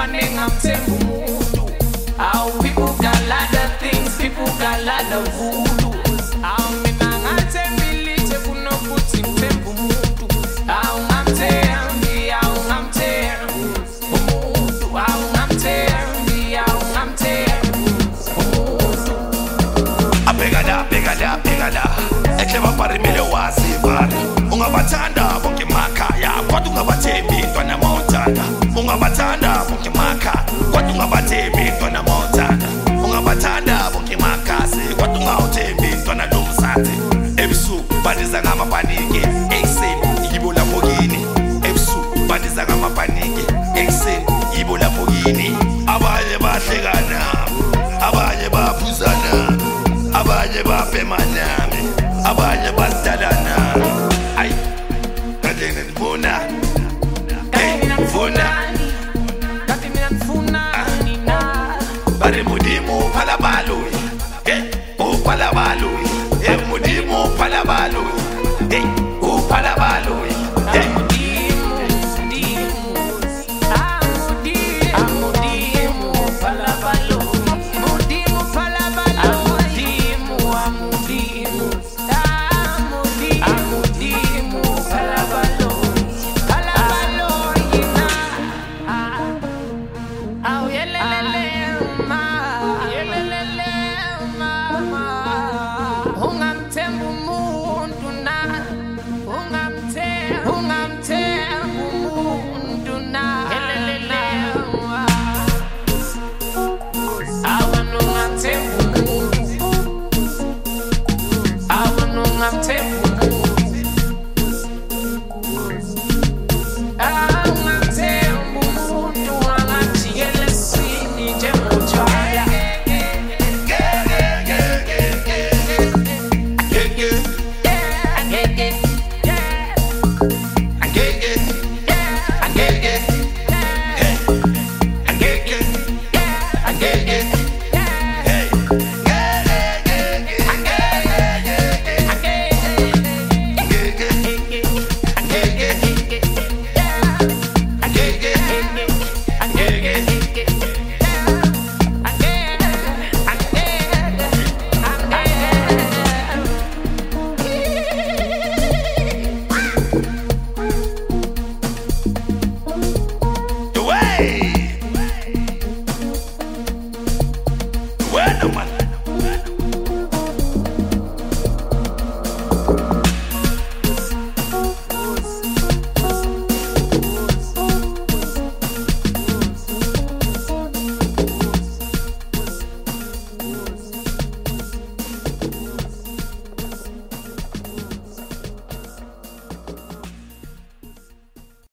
maning I'm tembu. How people got lot of things, people got lot of voodoos. How me nang tembi liche kuno putin tembu mutu. How I'm tembi, how I'm tembu mutu. How I'm tembi, how I'm tembu mutu. Abegada. Ekleva parimile wasivare. Ungabathanda bonke makhaya, kodwa ungabathembi ntwana mawuthanda. Ungabathanda bonke makha, kodwa ungabathembi ntwana mawuthanda. Ungabathanda bonke makhasi, kodwa ungawuthembi ntwana lomzansi. Ebusuku baniza ngamapaniki, ekuseni yibo lapho kini. Ebusuku baniza ngamapaniki, ekuseni yibo lapho kini. Abanye bahlekana, abanye baphuzana, abanye bapemana, abanye basidalana. Ay, kade ngifuna, Bare mudimu palabalui, o palabalui, mudimu palabalui, o palabalui, man.